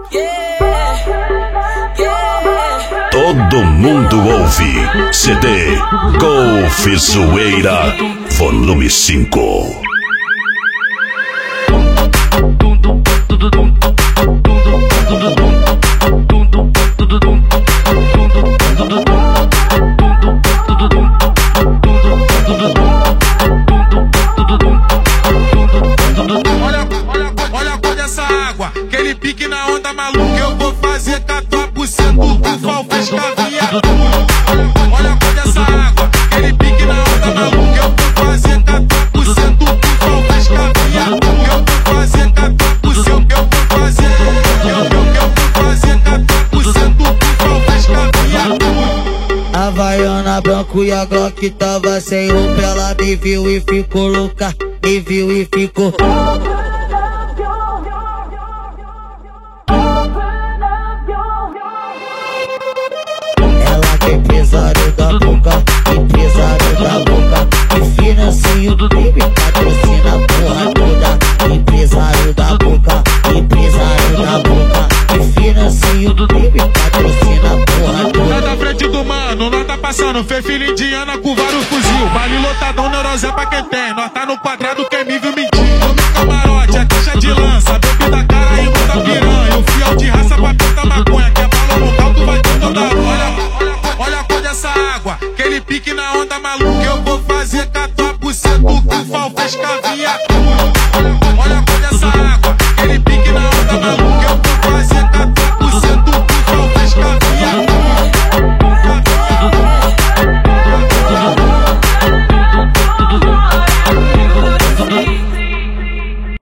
Todo mundo ouve CD Golf Zoeira Volume 5. Olha a cor dessa água, aquele pique na onda maluca. Eu vou fazer 14% do Falfes Cavinha. Olha a cor dessa água, aquele pique na onda maluca. Eu vou fazer 14% do Falfes Cavinha. Eu vou fazer 14%, eu vou fazer 14% do Falfes Cavinha. Havaiana branco e a Glock tava sem roupa. Ela me viu e ficou louca, me viu e ficou. Ela que é empresário da boca, empresário da boca, e financia o crime, patrocina a porra toda. Empresário da boca, empresário da boca, e financia o crime, patrocina a porra toda. Tá da frente do mano, nós tá passando, fez filha indiana com vários fuzil. Vale lotadão, neurose pra quem tem, nós tá no quadrado.